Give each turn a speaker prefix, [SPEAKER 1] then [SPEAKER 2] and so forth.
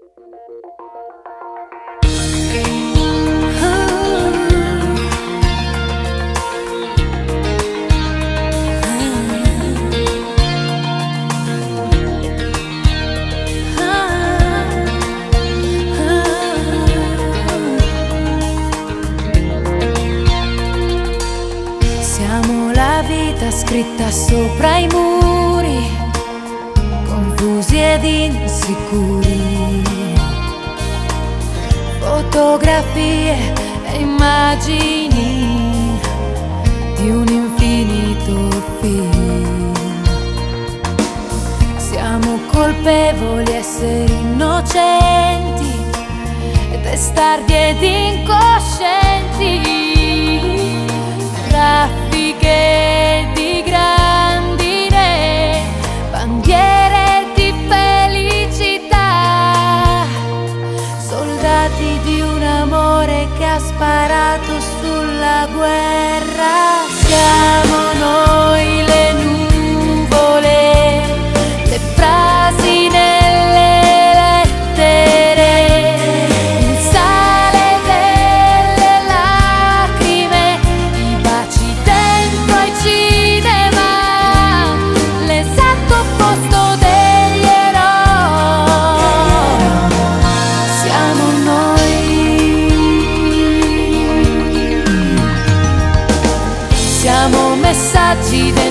[SPEAKER 1] Siamo la vita scritta sopra i muri, confusi ed insicuri, fotografie e immagini di un infinito film. Siamo colpevoli, esseri innocenti, testardi ed incoscienti, raffiche di grandine, bandiere di felicità, soldati di un amore che ha sparato sulla guerra. Siamo noi le nuvole, le frasi nelle lettere, il sale delle lacrime, i baci dentro ai cinema, l'esatto opposto degli eroi. Siamo noi. Siamo messaggi